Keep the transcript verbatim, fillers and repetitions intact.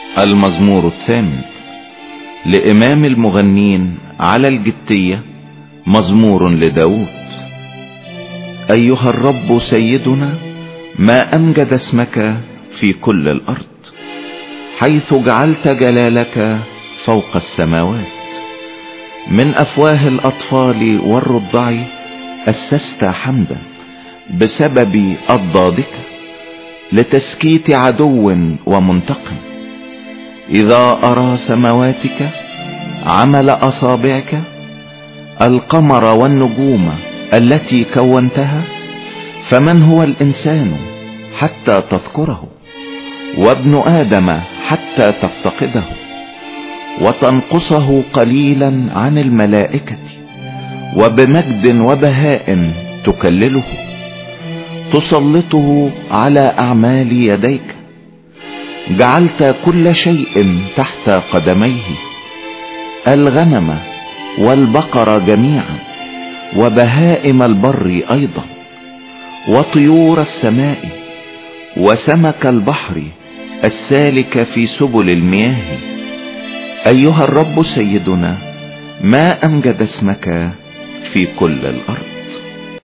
المزمور الثامن لإمام المغنين على الجتية، مزمور لداود. أيها الرب سيدنا، ما أمجد اسمك في كل الأرض، حيث جعلت جلالك فوق السماوات. من أفواه الأطفال والرضع أسست حمدا بسبب أضدادك، لتسكيت عدو ومنتقم. إذا أرى سمواتك عمل أصابعك، القمر والنجوم التي كونتها، فمن هو الإنسان حتى تذكره، وابن آدم حتى تفتقده، وتنقصه قليلا عن الملائكة، وبمجد وبهاء تكلله، تسلطه على أعمال يديك. جعلت كل شيء تحت قدميه، الغنم والبقر جميعا، وبهائم البر أيضا، وطيور السماء، وسمك البحر السالك في سبل المياه. أيها الرب سيدنا، ما أمجد اسمك في كل الأرض.